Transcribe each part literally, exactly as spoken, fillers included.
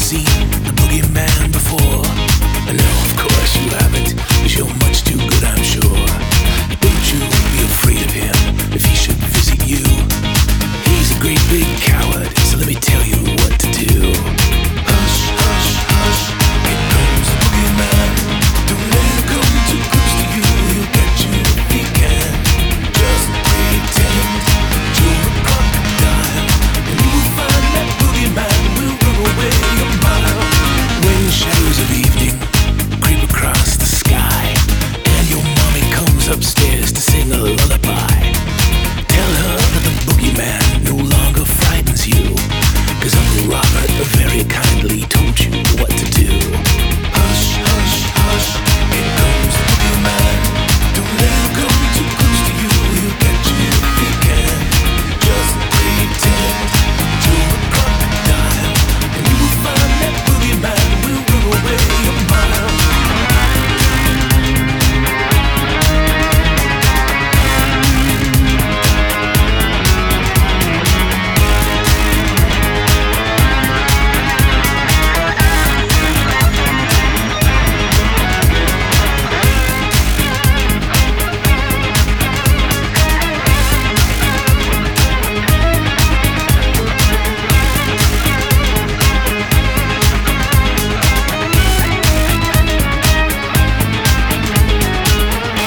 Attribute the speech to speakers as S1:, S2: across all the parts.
S1: seen the boogeyman before? No, of course you haven't, 'cause you're much too good, I'm sure. Don't you be afraid of him if he should visit you. He's a great big coward, so let me tell you what to do. Hush, hush, hush, here comes the boogeyman. Don't let him come too close to you, he'll get you if he can. Just pretend you're a crocodile, and you will find that boogeyman will run away a mile. When shadows of evening creep across the sky, and your mommy comes upstairs to sing a lullaby, tell her that the boogeyman no longer frightens you, 'cause Uncle Robert very kindly told you what to do. Hush, hush, hush, here comes the boogeyman. Don't let him come too close to you, he'll get you if he can. Just pretend you're a crocodile, and you will find that boogeyman will run away a mile.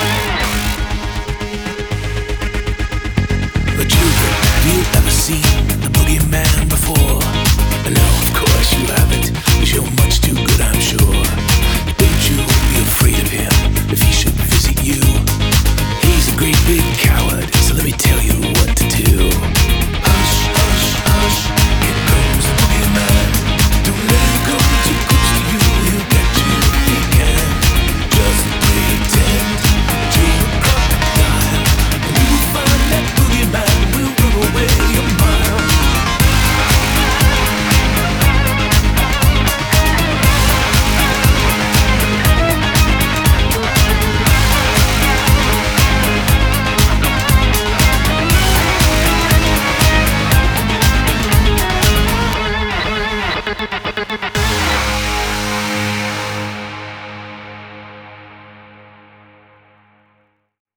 S1: The children, have you ever seen